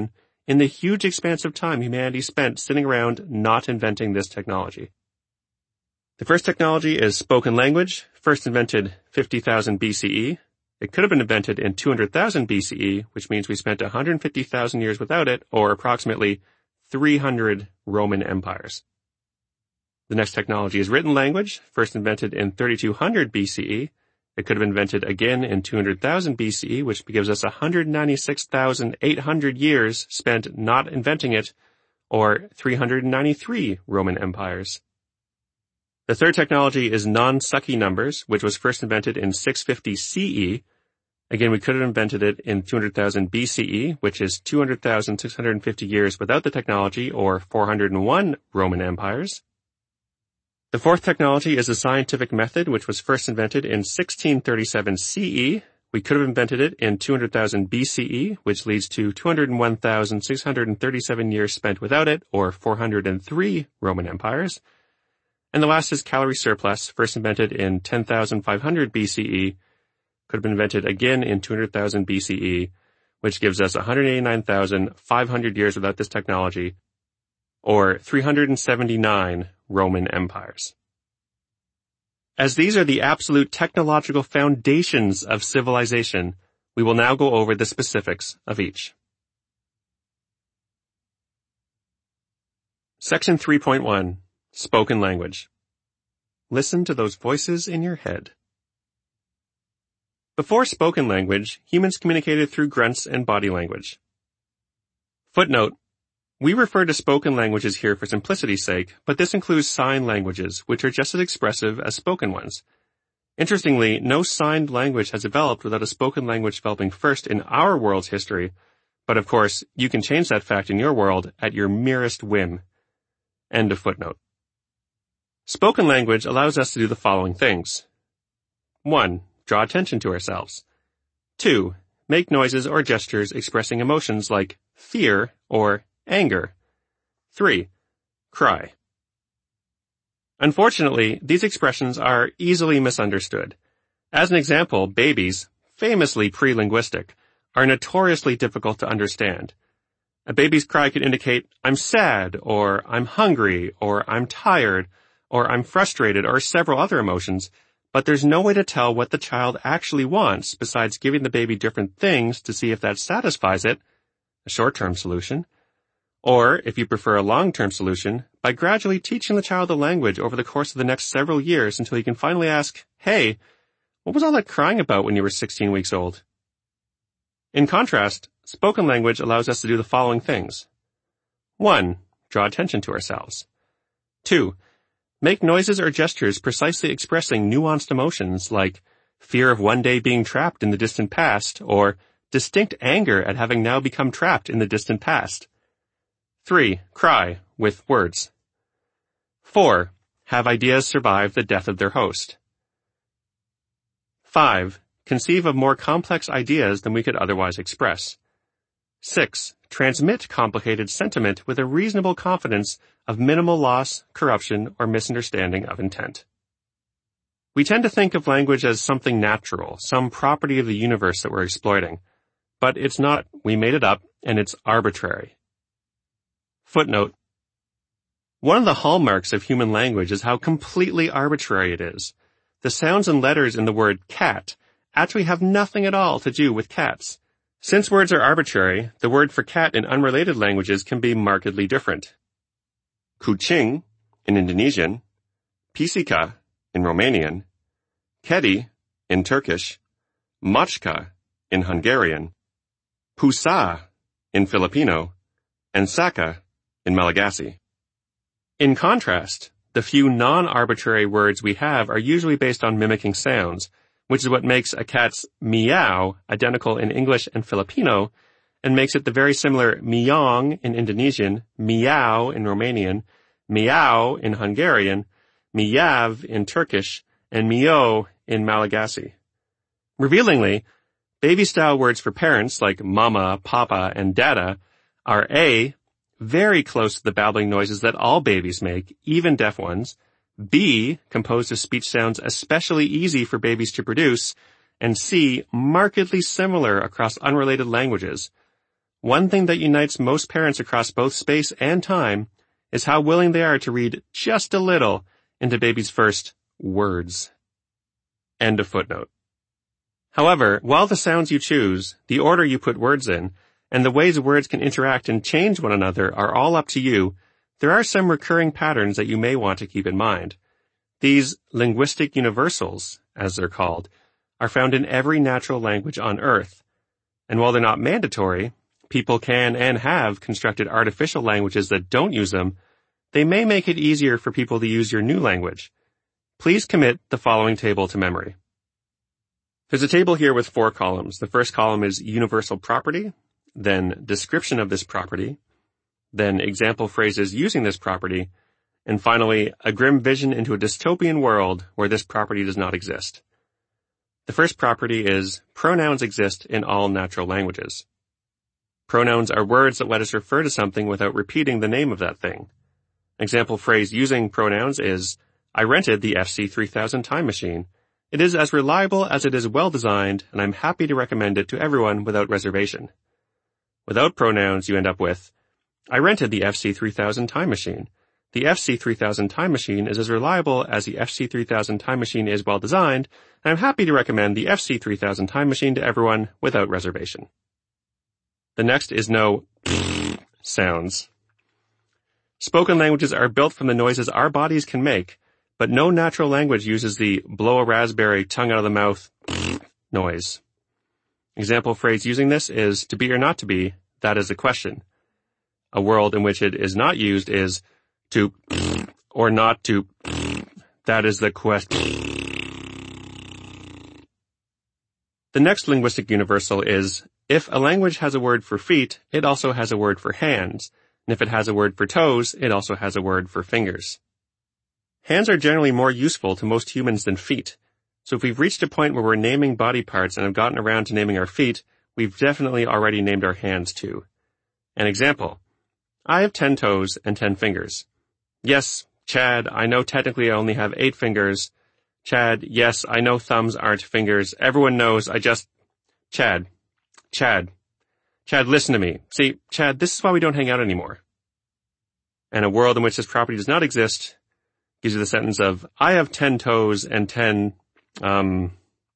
in the huge expanse of time humanity spent sitting around not inventing this technology. The first technology is spoken language, first invented fifty thousand B C E. It could have been invented in two hundred thousand B C E, which means we spent one hundred fifty thousand years without it, or approximately three hundred Roman empires. The next technology is written language, first invented in thirty-two hundred B C E. It could have been invented again in two hundred thousand B C E, which gives us one hundred ninety-six thousand eight hundred years spent not inventing it, or three hundred ninety-three Roman empires. The third technology is non-sucky numbers, which was first invented in six fifty C E. Again, we could have invented it in two hundred thousand B C E, which is two hundred thousand six hundred fifty years without the technology, or four hundred one Roman empires. The fourth technology is the scientific method, which was first invented in sixteen thirty-seven C E. We could have invented it in two hundred thousand B C E, which leads to two hundred one thousand six hundred thirty-seven years spent without it, or four hundred three Roman empires. And the last is calorie surplus, first invented in ten thousand five hundred B C E, could have been invented again in two hundred thousand B C E, which gives us one hundred eighty-nine thousand five hundred years without this technology, or three hundred seventy-nine Roman empires. As these are the absolute technological foundations of civilization, we will now go over the specifics of each. Section three point one. Spoken language. Listen to those voices in your head. Before spoken language, humans communicated through grunts and body language. Footnote: we refer to spoken languages here for simplicity's sake, but this includes sign languages, which are just as expressive as spoken ones. Interestingly, no signed language has developed without a spoken language developing first in our world's history, but of course, you can change that fact in your world at your merest whim. End of footnote. Spoken language allows us to do the following things. one. Draw attention to ourselves. two. Make noises or gestures expressing emotions like fear or anger. three. Cry. Unfortunately, these expressions are easily misunderstood. As an example, babies, famously pre-linguistic, are notoriously difficult to understand. A baby's cry could indicate, I'm sad, or I'm hungry, or I'm tired, or I'm frustrated, or several other emotions, but there's no way to tell what the child actually wants besides giving the baby different things to see if that satisfies it, a short-term solution, or, if you prefer a long-term solution, by gradually teaching the child the language over the course of the next several years until you can finally ask, hey, what was all that crying about when you were sixteen weeks old? In contrast, spoken language allows us to do the following things. one. Draw attention to ourselves. two. Make noises or gestures precisely expressing nuanced emotions like fear of one day being trapped in the distant past or distinct anger at having now become trapped in the distant past. three. Cry with words. four. Have ideas survive the death of their host. five. Conceive of more complex ideas than we could otherwise express. six. Transmit complicated sentiment with a reasonable confidence of minimal loss, corruption, or misunderstanding of intent. We tend to think of language as something natural, some property of the universe that we're exploiting. But it's not. We made it up, and it's arbitrary. Footnote: one of the hallmarks of human language is how completely arbitrary it is. The sounds and letters in the word cat actually have nothing at all to do with cats. Since words are arbitrary, the word for cat in unrelated languages can be markedly different. Kucing in Indonesian, Pisica in Romanian, Kedi in Turkish, Machka in Hungarian, Pusa in Filipino, and Saka in Malagasy. In contrast, the few non-arbitrary words we have are usually based on mimicking sounds, which is what makes a cat's meow identical in English and Filipino, and makes it the very similar meong in Indonesian, meow in Romanian, meow in Hungarian, miyav in Turkish, and mio in Malagasy. Revealingly, baby-style words for parents like mama, papa, and dada are A, very close to the babbling noises that all babies make, even deaf ones, B, composed of speech sounds especially easy for babies to produce, and C, markedly similar across unrelated languages. One thing that unites most parents across both space and time is how willing they are to read just a little into baby's first words. End of footnote. However, while the sounds you choose, the order you put words in, and the ways words can interact and change one another are all up to you, there are some recurring patterns that you may want to keep in mind. These linguistic universals, as they're called, are found in every natural language on Earth. And while they're not mandatory, people can and have constructed artificial languages that don't use them, they may make it easier for people to use your new language. Please commit the following table to memory. There's a table here with four columns. The first column is universal property, then description of this property, then example phrases using this property, and finally, a grim vision into a dystopian world where this property does not exist. The first property is pronouns exist in all natural languages. Pronouns are words that let us refer to something without repeating the name of that thing. An example phrase using pronouns is, I rented the F C three thousand time machine. It is as reliable as it is well designed, and I'm happy to recommend it to everyone without reservation. Without pronouns, you end up with, I rented the F C three thousand time machine. The F C three thousand time machine is as reliable as the F C three thousand time machine is well designed, and I'm happy to recommend the F C three thousand time machine to everyone without reservation. The next is no sounds. Spoken languages are built from the noises our bodies can make, but no natural language uses the blow a raspberry tongue out of the mouth noise. Example phrase using this is to be or not to be, that is the question. A world in which it is not used is to or not to, that is the question. The next linguistic universal is, if a language has a word for feet, it also has a word for hands, and if it has a word for toes, it also has a word for fingers. Hands are generally more useful to most humans than feet, so if we've reached a point where we're naming body parts and have gotten around to naming our feet, we've definitely already named our hands too. An example, I have ten toes and ten fingers. Yes, Chad, I know technically I only have eight fingers. Chad, yes, I know thumbs aren't fingers. Everyone knows I just... Chad. Chad. Chad, listen to me. See, Chad, this is why we don't hang out anymore. And a world in which this property does not exist gives you the sentence of, I have ten toes and ten, um,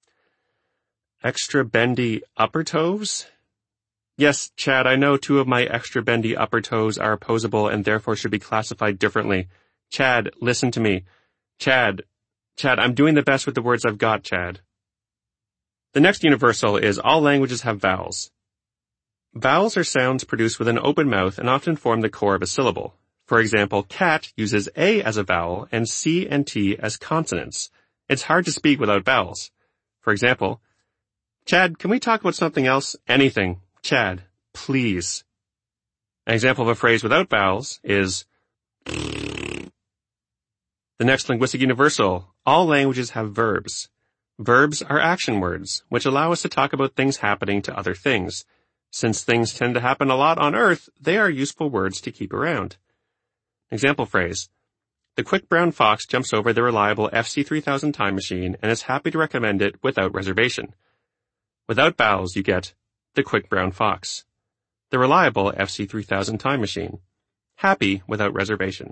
extra bendy upper toes? Yes, Chad, I know two of my extra bendy upper toes are opposable and therefore should be classified differently. Chad, listen to me. Chad, Chad, I'm doing the best with the words I've got, Chad. The next universal is all languages have vowels. Vowels are sounds produced with an open mouth and often form the core of a syllable. For example, cat uses A as a vowel and C and T as consonants. It's hard to speak without vowels. For example, Chad, can we talk about something else? Anything. Chad, please. An example of a phrase without vowels is the next linguistic universal. All languages have verbs. Verbs are action words, which allow us to talk about things happening to other things. Since things tend to happen a lot on Earth, they are useful words to keep around. Example phrase. The quick brown fox jumps over the reliable F C three thousand time machine and is happy to recommend it without reservation. Without vowels, you get the quick brown fox. The reliable F C three thousand time machine. Happy without reservation.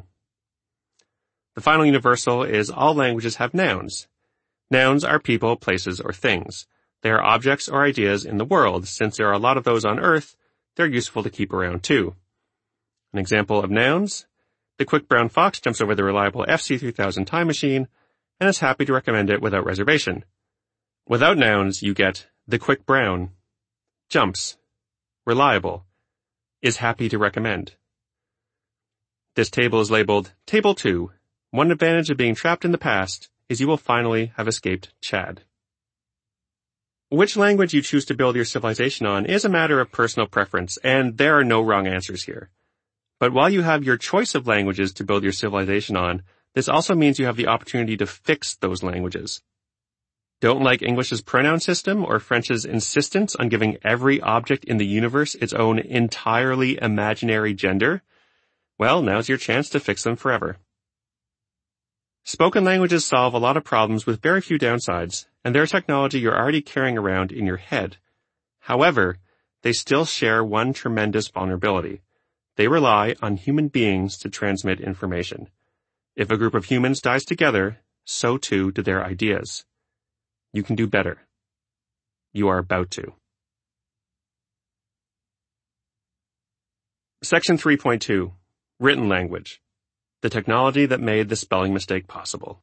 The final universal is all languages have nouns. Nouns are people, places, or things. They are objects or ideas in the world. Since there are a lot of those on Earth, they're useful to keep around too. An example of nouns. The quick brown fox jumps over the reliable F C three thousand time machine and is happy to recommend it without reservation. Without nouns, you get the quick brown, jumps, reliable, is happy to recommend. This table is labeled Table two. One advantage of being trapped in the past is you will finally have escaped Chad. Which language you choose to build your civilization on is a matter of personal preference, and there are no wrong answers here. But while you have your choice of languages to build your civilization on, this also means you have the opportunity to fix those languages. Don't like English's pronoun system or French's insistence on giving every object in the universe its own entirely imaginary gender? Well, now's your chance to fix them forever. Spoken languages solve a lot of problems with very few downsides, and they're technology you're already carrying around in your head. However, they still share one tremendous vulnerability. They rely on human beings to transmit information. If a group of humans dies together, so too do their ideas. You can do better. You are about to. Section three point two. Written language. The technology that made the spelling mistake possible.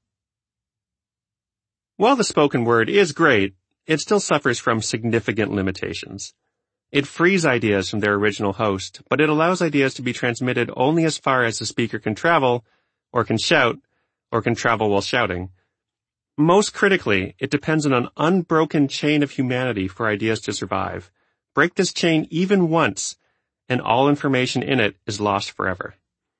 While the spoken word is great, it still suffers from significant limitations. It frees ideas from their original host, but it allows ideas to be transmitted only as far as the speaker can travel, or can shout, or can travel while shouting. Most critically, it depends on an unbroken chain of humanity for ideas to survive. Break this chain even once, and all information in it is lost forever.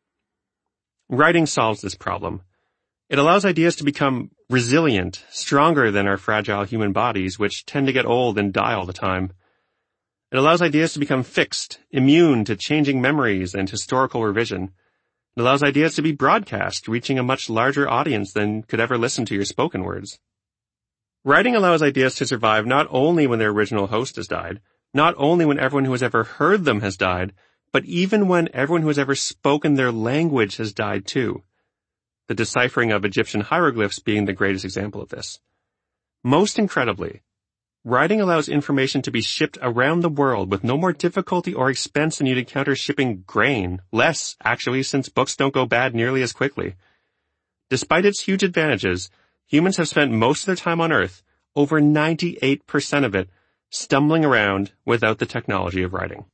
Writing solves this problem. It allows ideas to become resilient, stronger than our fragile human bodies, which tend to get old and die all the time. It allows ideas to become fixed, immune to changing memories and historical revision. It allows ideas to be broadcast, reaching a much larger audience than could ever listen to your spoken words. Writing allows ideas to survive not only when their original host has died, not only when everyone who has ever heard them has died, but even when everyone who has ever spoken their language has died too. The deciphering of Egyptian hieroglyphs being the greatest example of this. Most incredibly, writing allows information to be shipped around the world with no more difficulty or expense than you'd encounter shipping grain, less, actually, since books don't go bad nearly as quickly. Despite its huge advantages, humans have spent most of their time on Earth, over ninety-eight percent of it, stumbling around without the technology of writing.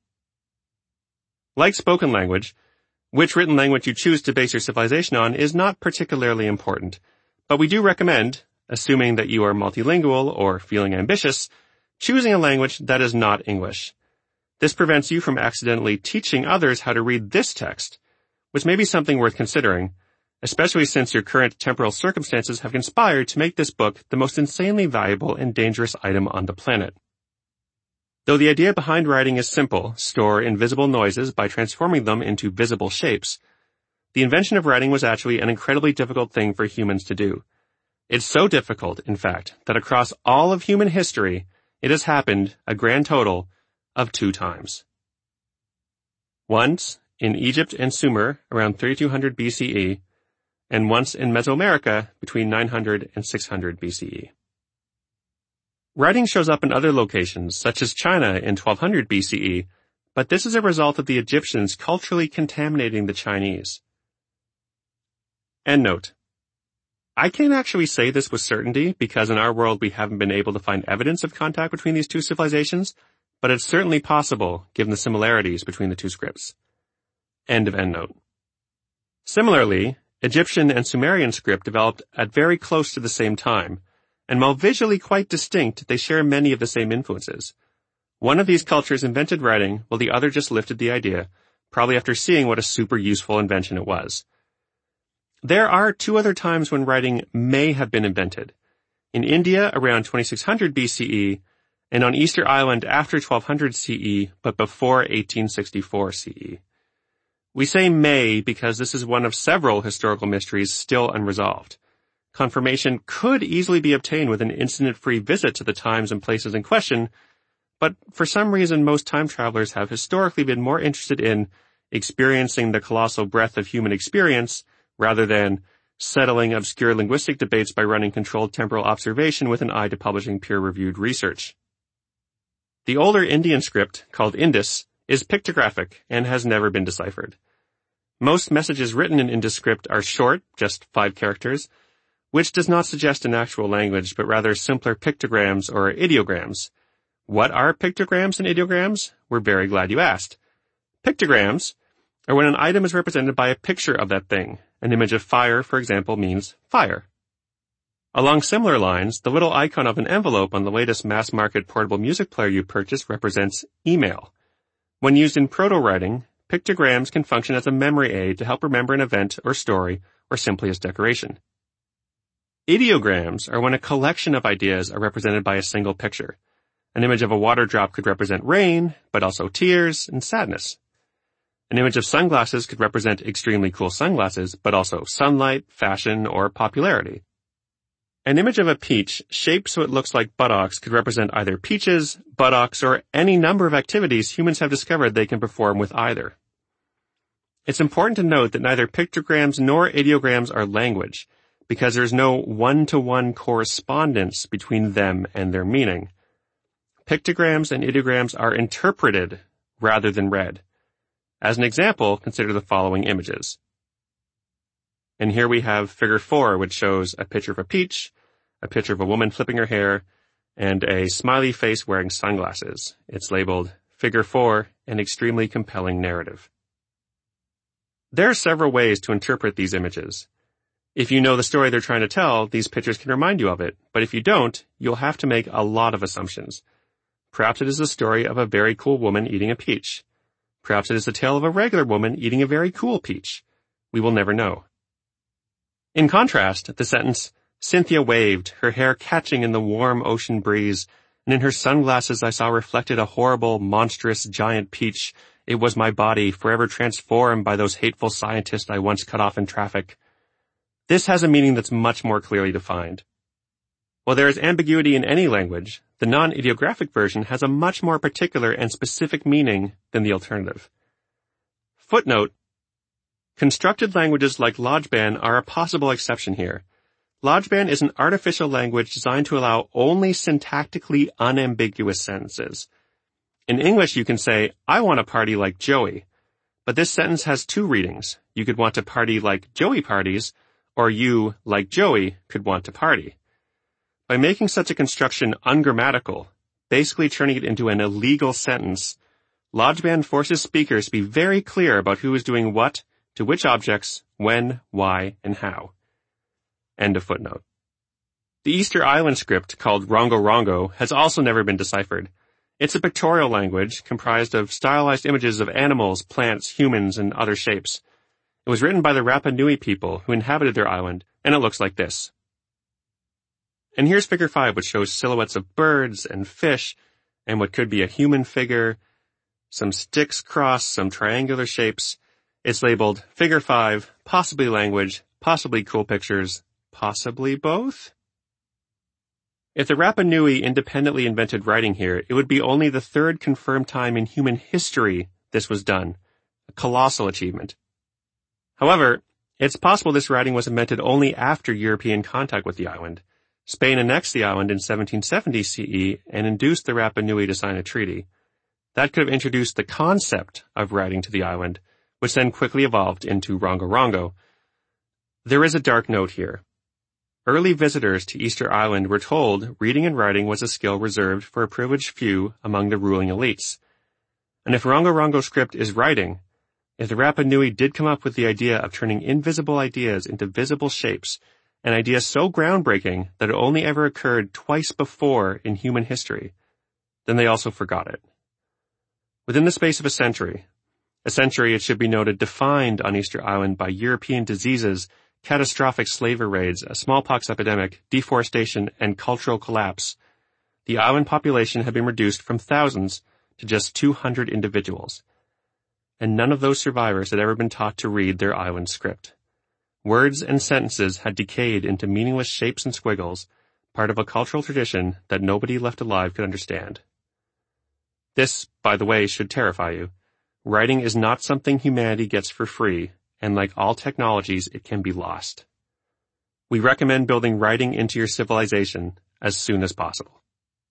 Like spoken language, which written language you choose to base your civilization on is not particularly important, but we do recommend, assuming that you are multilingual or feeling ambitious, choosing a language that is not English. This prevents you from accidentally teaching others how to read this text, which may be something worth considering, especially since your current temporal circumstances have conspired to make this book the most insanely valuable and dangerous item on the planet. Though the idea behind writing is simple, store invisible noises by transforming them into visible shapes, the invention of writing was actually an incredibly difficult thing for humans to do. It's so difficult, in fact, that across all of human history, it has happened a grand total of two times. Once in Egypt and Sumer around thirty-two hundred B C E, and once in Mesoamerica between nine hundred and six hundred B C E. Writing shows up in other locations, such as China in twelve hundred B C E, but this is a result of the Egyptians culturally contaminating the Chinese. Endnote. I can't actually say this with certainty because in our world we haven't been able to find evidence of contact between these two civilizations, but it's certainly possible given the similarities between the two scripts. End of endnote. Similarly, Egyptian and Sumerian script developed at very close to the same time, and while visually quite distinct, they share many of the same influences. One of these cultures invented writing, while the other just lifted the idea, probably after seeing what a super useful invention it was. There are two other times when writing may have been invented. In India around twenty-six hundred B C E, and on Easter Island after twelve hundred C E, but before eighteen sixty-four C E. We say may because this is one of several historical mysteries still unresolved. Confirmation could easily be obtained with an incident-free visit to the times and places in question, but for some reason most time travelers have historically been more interested in experiencing the colossal breadth of human experience rather than settling obscure linguistic debates by running controlled temporal observation with an eye to publishing peer-reviewed research. The older Indian script, called Indus, is pictographic and has never been deciphered. Most messages written in Indus script are short, just five characters, which does not suggest an actual language, but rather simpler pictograms or ideograms. What are pictograms and ideograms? We're very glad you asked. Pictograms are when an item is represented by a picture of that thing. An image of fire, for example, means fire. Along similar lines, the little icon of an envelope on the latest mass-market portable music player you purchased represents email. When used in proto-writing, pictograms can function as a memory aid to help remember an event or story, or simply as decoration. Ideograms are when a collection of ideas are represented by a single picture. An image of a water drop could represent rain, but also tears and sadness. An image of sunglasses could represent extremely cool sunglasses, but also sunlight, fashion, or popularity. An image of a peach shaped so it looks like buttocks could represent either peaches, buttocks, or any number of activities humans have discovered they can perform with either. It's important to note that neither pictograms nor ideograms are language, because there's no one-to-one correspondence between them and their meaning. Pictograms and ideograms are interpreted rather than read. As an example, consider the following images. And here we have figure four, which shows a picture of a peach, a picture of a woman flipping her hair, and a smiley face wearing sunglasses. It's labeled figure four, an extremely compelling narrative. There are several ways to interpret these images. If you know the story they're trying to tell, these pictures can remind you of it, but if you don't, you'll have to make a lot of assumptions. Perhaps it is the story of a very cool woman eating a peach. Perhaps it is the tale of a regular woman eating a very cool peach. We will never know. In contrast, the sentence, Cynthia waved, her hair catching in the warm ocean breeze, and in her sunglasses I saw reflected a horrible, monstrous, giant peach. It was my body, forever transformed by those hateful scientists I once cut off in traffic. This has a meaning that's much more clearly defined. While there is ambiguity in any language, the non-ideographic version has a much more particular and specific meaning than the alternative. Footnote: constructed languages like Lojban are a possible exception here. Lojban is an artificial language designed to allow only syntactically unambiguous sentences. In English, you can say, I want to party like Joey. But this sentence has two readings. You could want to party like Joey parties, or you, like Joey, could want to party. By making such a construction ungrammatical, basically turning it into an illegal sentence, Lojban forces speakers to be very clear about who is doing what, to which objects, when, why, and how. End of footnote. The Easter Island script, called Rongo Rongo, has also never been deciphered. It's a pictorial language comprised of stylized images of animals, plants, humans, and other shapes. It was written by the Rapa Nui people who inhabited their island, and it looks like this. And here's figure five, which shows silhouettes of birds and fish, and what could be a human figure, some sticks crossed, some triangular shapes. It's labeled figure five, possibly language, possibly cool pictures, possibly both? If the Rapa Nui independently invented writing here, it would be only the third confirmed time in human history this was done, a colossal achievement. However, it's possible this writing was invented only after European contact with the island. Spain annexed the island in seventeen seventy C E and induced the Rapa Nui to sign a treaty. That could have introduced the concept of writing to the island, which then quickly evolved into Rongo Rongo. There is a dark note here. Early visitors to Easter Island were told reading and writing was a skill reserved for a privileged few among the ruling elites. And if Rongo Rongo script is writing, if the Rapa Nui did come up with the idea of turning invisible ideas into visible shapes, an idea so groundbreaking that it only ever occurred twice before in human history, then they also forgot it. Within the space of a century, a century, it should be noted, defined on Easter Island by European diseases, catastrophic slaver raids, a smallpox epidemic, deforestation, and cultural collapse, the island population had been reduced from thousands to just two hundred individuals. And none of those survivors had ever been taught to read their island script. Words and sentences had decayed into meaningless shapes and squiggles, part of a cultural tradition that nobody left alive could understand. This, by the way, should terrify you. Writing is not something humanity gets for free, and like all technologies, it can be lost. We recommend building writing into your civilization as soon as possible.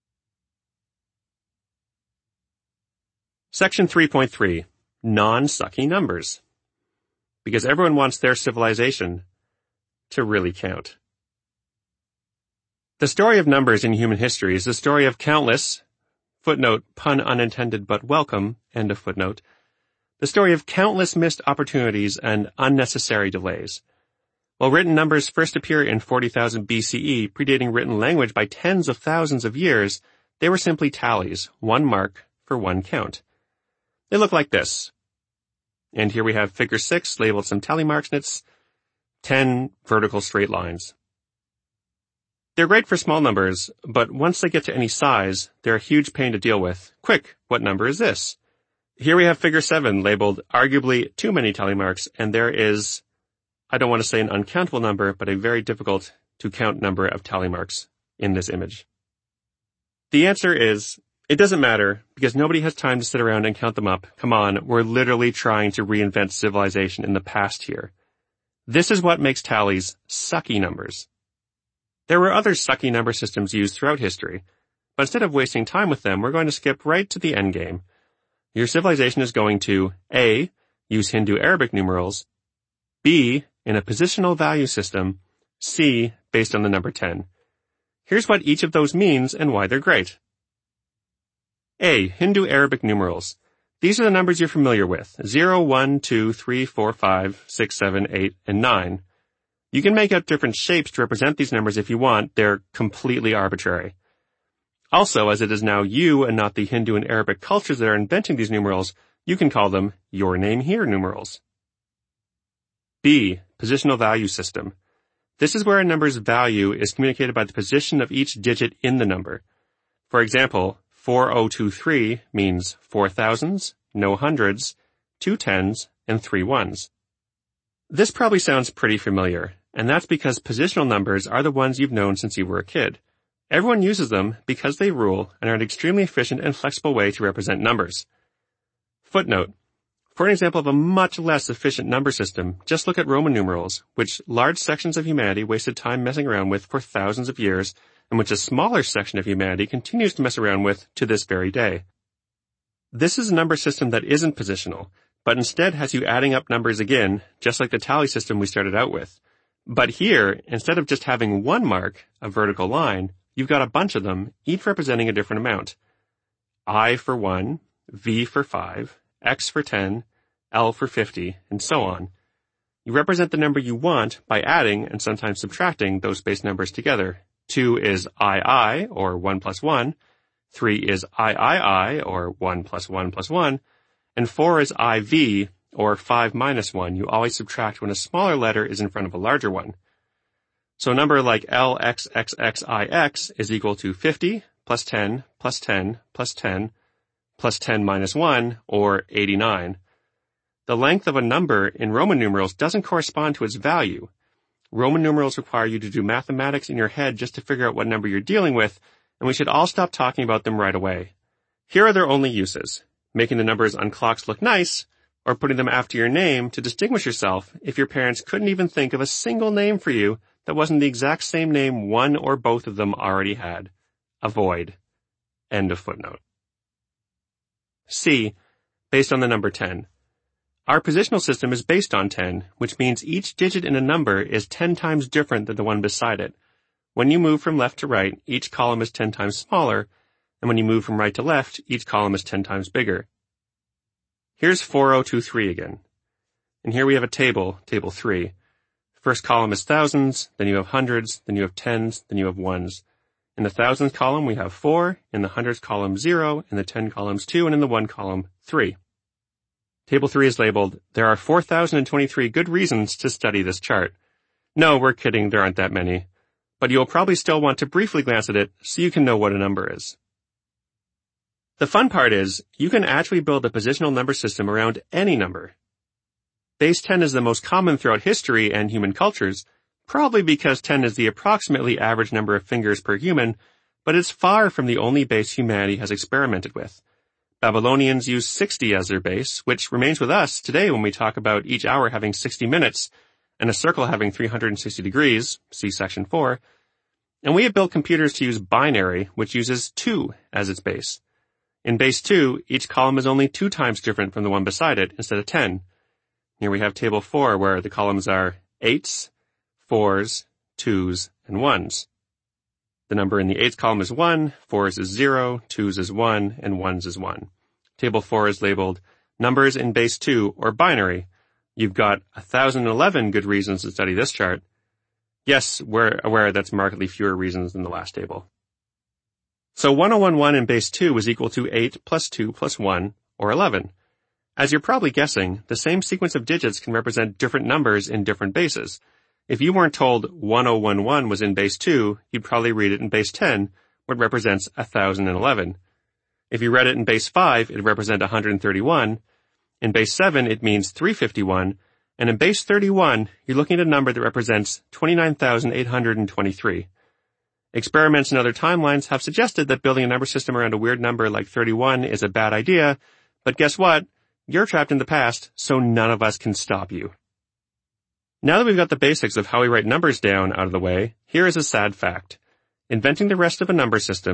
Section three point three. Non-sucky numbers. Because everyone wants their civilization to really count. The story of numbers in human history is the story of countless, footnote, pun unintended but welcome, end of footnote, the story of countless missed opportunities and unnecessary delays. While written numbers first appear in forty thousand B C E, predating written language by tens of thousands of years, they were simply tallies, one mark for one count. They look like this. And here we have figure six labeled some tally marks, and it's ten vertical straight lines. They're great for small numbers, but once they get to any size, they're a huge pain to deal with. Quick, what number is this? Here we have figure seven labeled arguably too many tally marks, and there is, I don't want to say an uncountable number, but a very difficult to count number of tally marks in this image? The answer is, it doesn't matter, because nobody has time to sit around and count them up. Come on, we're literally trying to reinvent civilization in the past here. This is what makes tallies sucky numbers. There were other sucky number systems used throughout history, but instead of wasting time with them, we're going to skip right to the end game. Your civilization is going to A. Use Hindu-Arabic numerals, B. In a positional value system, C. Based on the number ten. Here's what each of those means and why they're great. A. Hindu-Arabic numerals. These are the numbers you're familiar with, zero, one, two, three, four, five, six, seven, eight, and nine. You can make up different shapes to represent these numbers if you want. They're completely arbitrary. Also, as it is now you and not the Hindu and Arabic cultures that are inventing these numerals, you can call them your name here numerals. B. Positional value system. This is where a number's value is communicated by the position of each digit in the number. For example, four thousand twenty-three means four thousands, no hundreds, two tens, and three ones. This probably sounds pretty familiar, and that's because positional numbers are the ones you've known since you were a kid. Everyone uses them because they rule and are an extremely efficient and flexible way to represent numbers. Footnote. For an example of a much less efficient number system, just look at Roman numerals, which large sections of humanity wasted time messing around with for thousands of years, and which a smaller section of humanity continues to mess around with to this very day. This is a number system that isn't positional, but instead has you adding up numbers again, just like the tally system we started out with. But here, instead of just having one mark, a vertical line, you've got a bunch of them, each representing a different amount. I for one, V for five, X for ten, L for fifty, and so on. You represent the number you want by adding and sometimes subtracting those base numbers together. two is I I, or one plus one. three is I I I, or one plus one plus one. And four is I V, or five minus one. You always subtract when a smaller letter is in front of a larger one. So a number like L X X X I X is equal to fifty plus ten plus ten plus ten plus ten minus one, or eighty-nine. The length of a number in Roman numerals doesn't correspond to its value. Roman numerals require you to do mathematics in your head just to figure out what number you're dealing with, and we should all stop talking about them right away. Here are their only uses: making the numbers on clocks look nice, or putting them after your name to distinguish yourself if your parents couldn't even think of a single name for you that wasn't the exact same name one or both of them already had. Avoid. End of footnote. C. Based on the number ten. Our positional system is based on ten, which means each digit in a number is ten times different than the one beside it. When you move from left to right, each column is ten times smaller, and when you move from right to left, each column is ten times bigger. Here's four thousand twenty-three again. And here we have a table, table three. First column is thousands, then you have hundreds, then you have tens, then you have ones. In the thousands column, we have four, in the hundreds column zero, in the ten columns two, and in the one column three. Table three is labeled, there are four thousand twenty-three good reasons to study this chart. No, we're kidding, there aren't that many. But you'll probably still want to briefly glance at it so you can know what a number is. The fun part is, you can actually build a positional number system around any number. Base ten is the most common throughout history and human cultures, probably because ten is the approximately average number of fingers per human, but it's far from the only base humanity has experimented with. Babylonians used sixty as their base, which remains with us today when we talk about each hour having sixty minutes and a circle having three hundred sixty degrees, see section four. And we have built computers to use binary, which uses two as its base. In base two, each column is only two times different from the one beside it instead of ten. Here we have table four, where the columns are eights, fours, twos, and ones. The number in the eights column is one, fours is zero, twos is one, and ones is one. Table four is labeled numbers in base two, or binary. You've got one thousand eleven good reasons to study this chart. Yes, we're aware that's markedly fewer reasons than the last table. So ten eleven in base two is equal to eight plus two plus one, or eleven. As you're probably guessing, the same sequence of digits can represent different numbers in different bases. If you weren't told ten eleven was in base two, you'd probably read it in base ten, where it represents one thousand eleven. If you read it in base five, it'd represent one hundred thirty-one. In base seven, it means three hundred fifty-one. And in base thirty-one, you're looking at a number that represents twenty-nine thousand eight hundred twenty-three. Experiments in other timelines have suggested that building a number system around a weird number like thirty-one is a bad idea, but guess what? You're trapped in the past, so none of us can stop you. Now that we've got the basics of how we write numbers down out of the way, here is a sad fact. Inventing the rest of a number system